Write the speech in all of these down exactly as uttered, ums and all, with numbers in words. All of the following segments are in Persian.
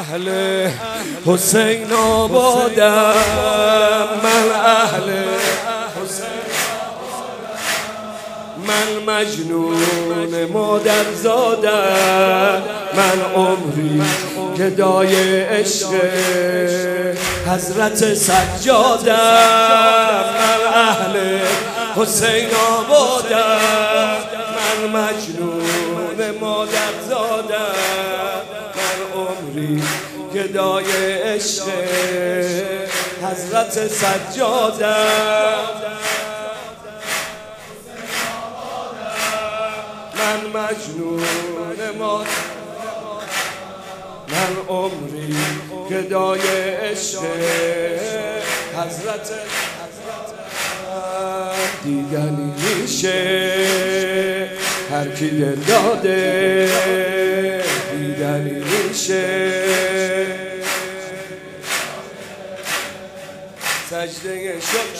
اهل حسین آبادم، من اهل حسین آبادم، من مجنون مادر زادم، من عمری گدای عشق حضرت سجادم، من اهل حسین آبادم، من مجنون مادر زادم، من عمری گدای عشق حضرت سجادم، من مجنون مادر، من عمری گدای عشق حضرت دیدنی میشه هر کی دل داده، دیدنی میشه سجده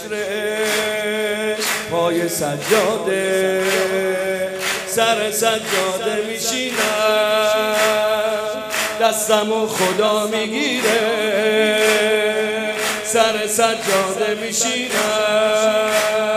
شکرش پای سجاده، سر سجاده میشینم دستمو خدا میگیره، سر سجاده میشینم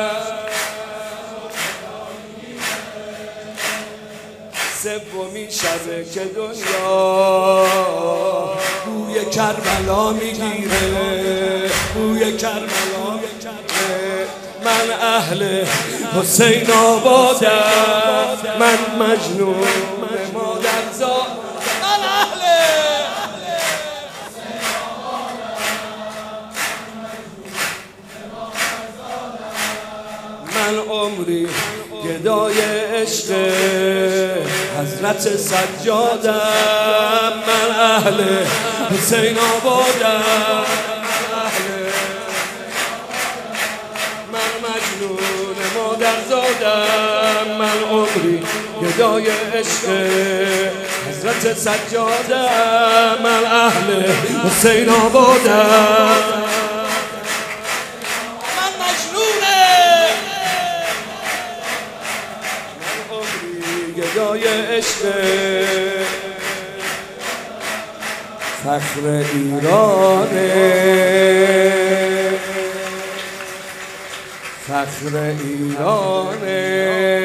سومین شبه که دنیا بوی کربلا میگیره، بوی کربلا میگیره، من اهل حسین آبادم، من مجنون مادر زادم، من اهل حسین آبادم، من عمری گدای عشق حضرت سجادم، من اهل حسین آبادم، من مجنون مادر زادم، من عمری گدای عشق حضرت سجادم، من اهل حسین آبادم، من مجنونه من عمری گدای عشق فخر ایرانه، فخر ایرانه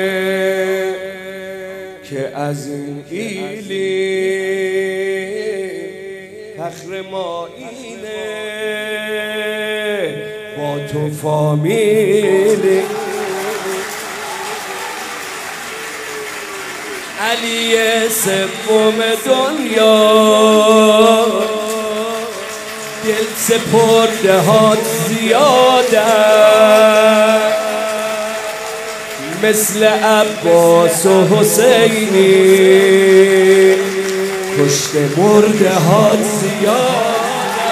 که از این ایلی فخر ما اینه، با تو فامیلی علی سوم دنیا، دل سپرده هات زیاده مثل عباس و حسینی، کشت مرده هات زیاده،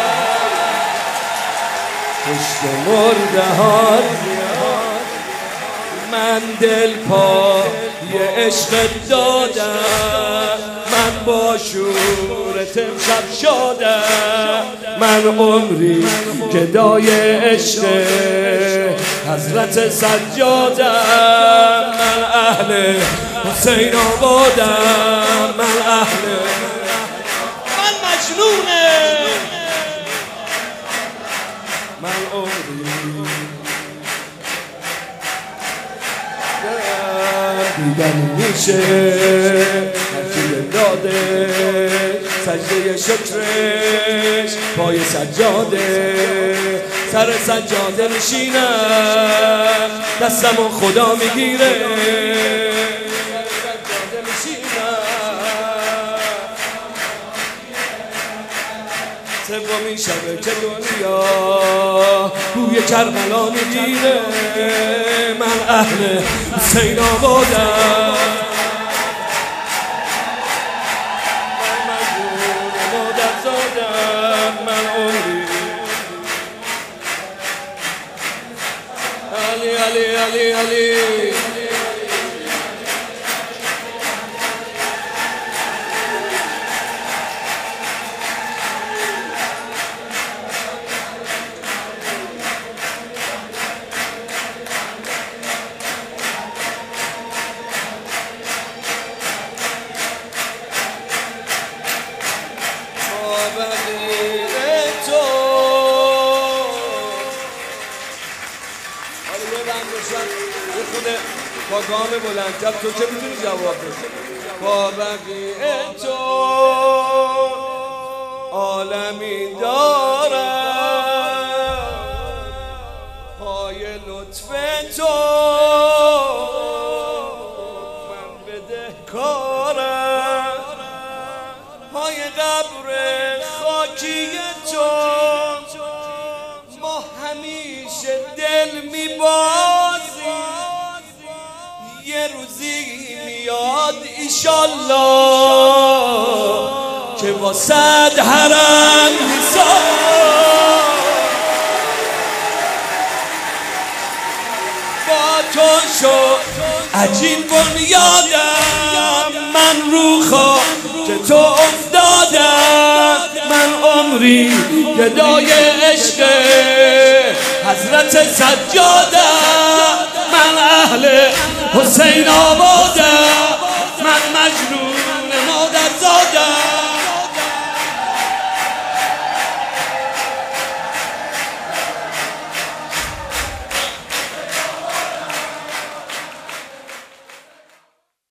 کشت مرده هات زیاده، من دل پای عشق دادم، من با شورت امشب شادم، من عمری گدای عشق حضرت سجادم، من اهل حسین آبادم، من اهل من مجنونه من عمری دیدن میشه هرچی داده، سجده شکرش پای سجاده، سر سجاده میشینم دستمو خدا میگیره، سجاده میشینم سومین شبه که دنیا بوی کربلا میگیره، من اهل حسین آبادم، من مجنون مادر زادم، من عمری علی علی علی علی بقیه تو. حالا یه بند باشم یه خود با گام بلندتر تو که میتونی جواب بدی. با بقیه تو عالمی دارم پای لطف تو من بده کارم پای قبر خاکی تو ما همیشه دل میبازیم یه روزی میاد ایشالله که با صد حرم با تو شد عجیب بنیادم من رو خواه که تو افتادم من عمری گدای عشق حضرت سجادم من اهل حسین آبادم من مجنون مادر زادم